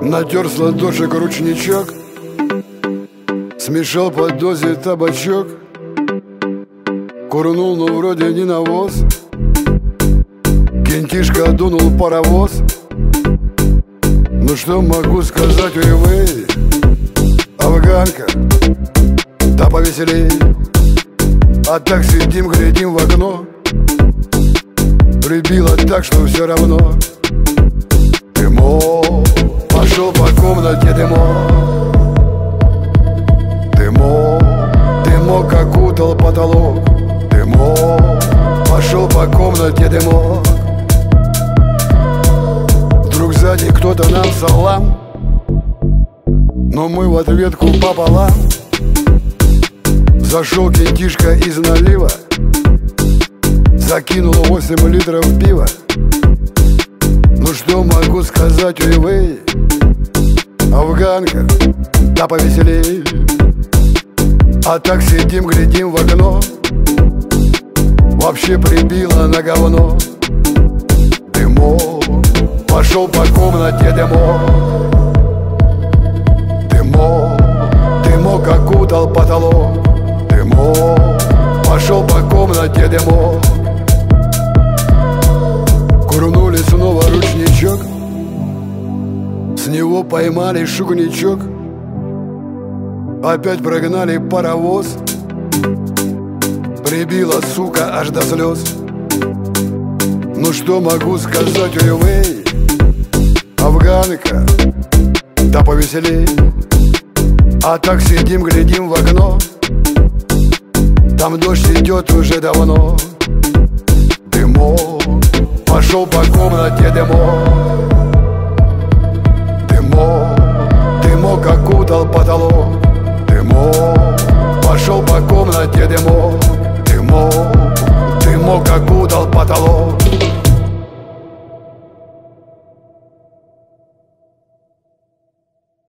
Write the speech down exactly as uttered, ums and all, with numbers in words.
Натер с ладошек ручничок, смешал под дозе табачок, курнул, но вроде не навоз. Кентишка дунул паровоз. Ну что могу сказать, уй-вей, афганка, да повеселей. А так сидим, глядим в окно, прибило так, что все равно. Дымок, пошел по комнате дымок. Дымок, дымок окутал потолок. Дымок, пошел по комнате дымок. Вдруг сзади кто-то нам салам, но мы в ответку пополам. Зашел кентишка из налива, закинул восемь литров пива. Ну что могу сказать, уй-вей, афганка, да повеселей. А так сидим, глядим в окно, вообще прибило на говно. Дымок, пошел по комнате дымок. Дымок, дымок окутал потолок. Дымок, пошел по комнате дымок. Курнули снова ручничок, с него поймали шугничок. Опять прогнали паровоз, прибила, сука, аж до слез. Ну что могу сказать, уй-вей, афганка, да повеселей. А так сидим, глядим в окно, там дождь идет уже давно. Дымок, пошел по комнате дымок. Дымок, дымок окутал потолок.